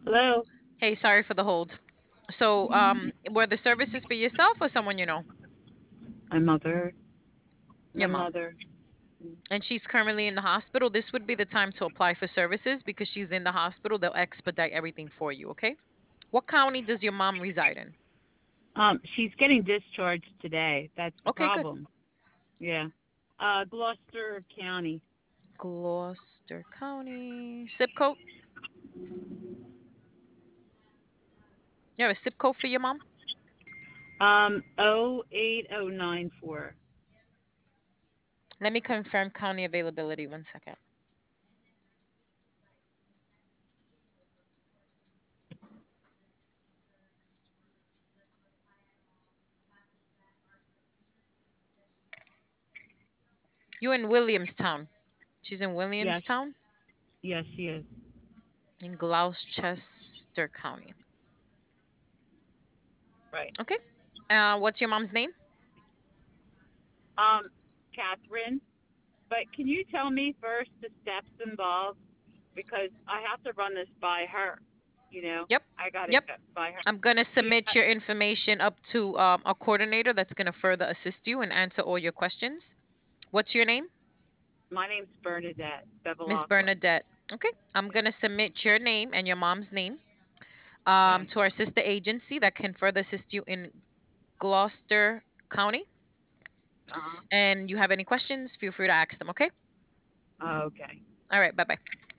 Hello, Hey, sorry for the hold. So, were the services for yourself or someone you know? my mother. Your My mom. mother. And she's currently in the hospital. This would be the time to apply for services because she's in the hospital. They'll expedite everything for you, okay? What county does your mom reside in? She's getting discharged today. That's the Okay, good. problem. Yeah. Gloucester County. Gloucester County. Zip code? You have a zip code for your mom? 08094. Let me confirm county availability. One second. You in Williamstown. She's in Yes. Williamstown Yes, she is. in Gloucester County. Right. Okay. What's your mom's name? Um, Catherine. But can you tell me first the steps involved? Because I have to run this by her. You know, Yep. I got to Yep. get by her. I'm going to She, submit your information up to a coordinator that's going to further assist you and answer all your questions. What's your name? my name's Bernadette Miss Bevilacqua. Bernadette. Okay. I'm going to submit your name and your mom's name Okay. to our sister agency that can further assist you in Gloucester County. Uh-huh. And you have any questions, feel free to ask them, okay? Okay. All right. Bye bye.